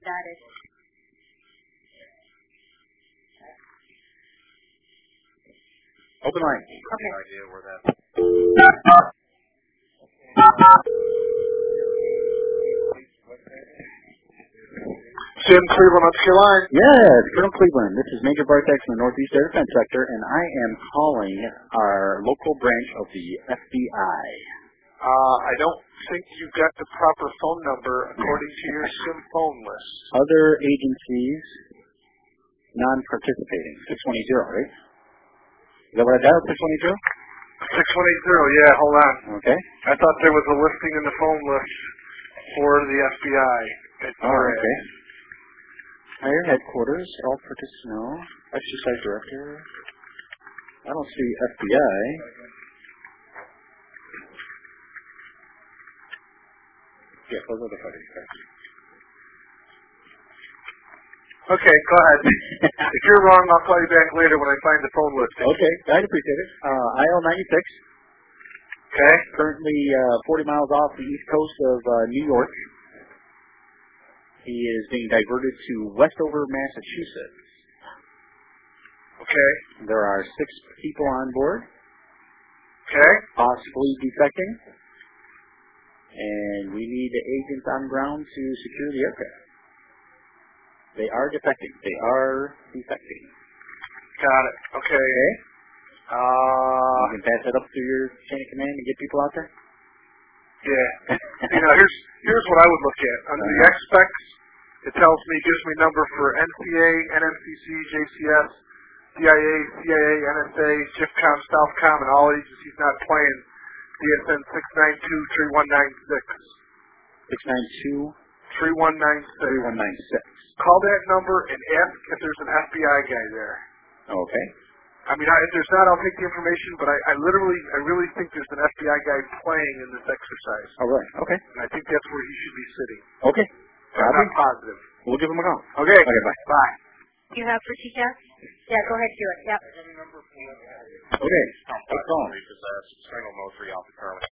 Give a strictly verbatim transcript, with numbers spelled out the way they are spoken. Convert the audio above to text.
status. Open line. Okay. No idea where that. Sim Cleveland, North Carolina. Yes, Colonel Cleveland. This is Major Bartek from the Northeast Air Defense Sector, and I am calling our local branch of the F B I. Uh, I don't think you got the proper phone number according to your Sim phone list. Other agencies non-participating. six one eight zero, right? Is that what I dialed? six one eight zero? six one eight zero, yeah, hold on. Okay. I thought there was a listing in the phone list for the F B I. Oh, okay. Higher headquarters, all participants, no. Exercise director. I don't see F B I. Yeah, those are the fighting facts. Okay, go ahead. If you're wrong, I'll call you back later when I find the phone listing. Okay, I'd appreciate it. Uh, I L ninety-six. Okay. Currently uh, forty miles off the east coast of uh, New York. He is being diverted to Westover, Massachusetts. Okay. There are six people on board, Okay. possibly defecting, and we need agents on ground to secure the aircraft. They are defecting. They are defecting. Got it. Okay. Okay? Uh, You can pass that up to your chain of command and get people out there? yeah. You know, here's here's what I would look at. Under the Uh-huh. X specs, it tells me, gives me number for N C A, N M C C, J C S, D I A, C I A, N S A, JIFCOM, Southcom, and all agencies not playing. D S N six nine two, three one nine six. six nine two, three one nine six. three one nine six. Call that number and ask if there's an F B I guy there. Okay. I mean, I, if there's not, I'll take the information, but I, I literally, I really think there's an F B I guy playing in this exercise. All right. Okay. And I think that's where he should be sitting. Okay. But I'm not positive. We'll give him a call. Okay. Okay, bye. Bye. You have for T C A S? Yeah, go ahead, do it. Yep. Okay. Let's call him. Single mode three Alpha Charlie.